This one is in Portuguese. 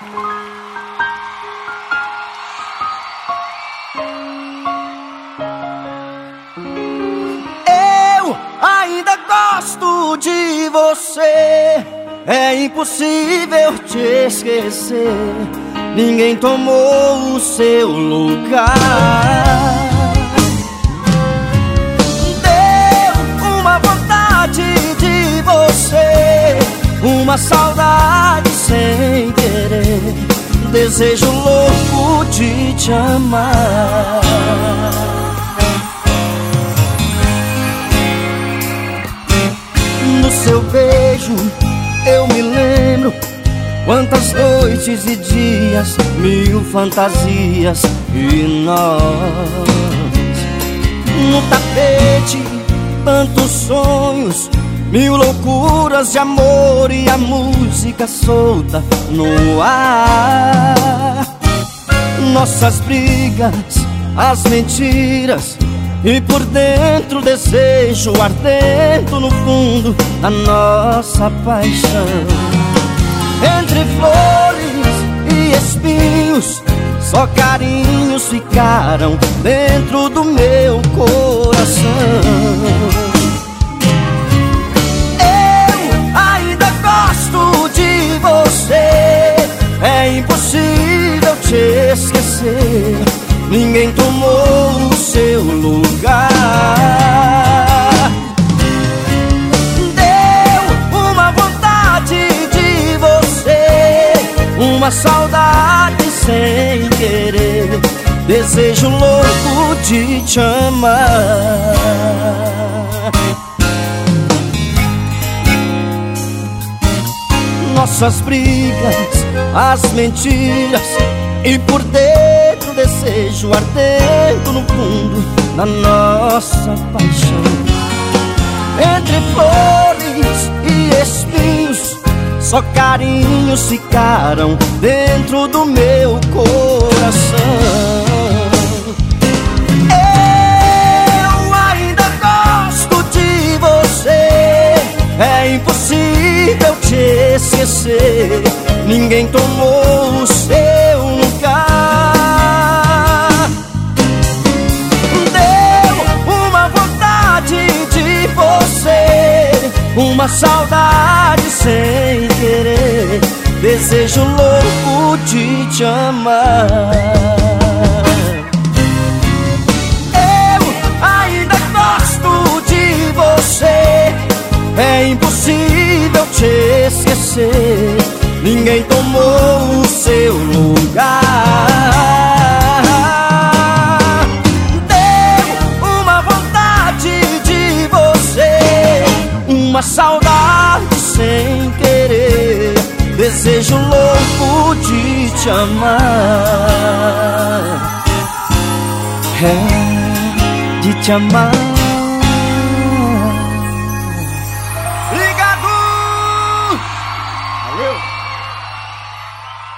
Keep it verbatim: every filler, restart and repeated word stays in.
Eu ainda gosto de você, é impossível te esquecer. Ninguém tomou o seu lugar. Deu uma vontade de você, uma saudade sem querer, desejo louco de te amar. No seu beijo eu me lembro quantas noites e dias, mil fantasias e nós. No tapete, tantos sonhos, mil loucuras de amor e a música solta no ar. Nossas brigas, as mentiras, e por dentro o desejo ardendo no fundo da nossa paixão. Entre flores e espinhos, só carinhos ficaram dentro do meu coração. Eu ainda gosto de você, é impossível te esquecer. Ninguém tomou o seu lugar. Deu uma vontade de você, uma saudade sem querer, desejo louco de te amar. Nossas brigas, as mentiras, e por dentro o desejo ardendo no fundo da nossa paixão. Entre flores e espinhos, só carinhos ficaram dentro do meu coração. Eu ainda gosto de você, é impossível te esquecer. Ninguém tomou o seu lugar. Deu uma vontade de você, uma saudade sem querer, desejo louco de te amar. Eu ainda gosto de você, é impossível te esquecer. Ninguém tomou o seu lugar. Deu uma vontade de você, uma saudade sem querer, desejo louco de te amar. É, de te amar.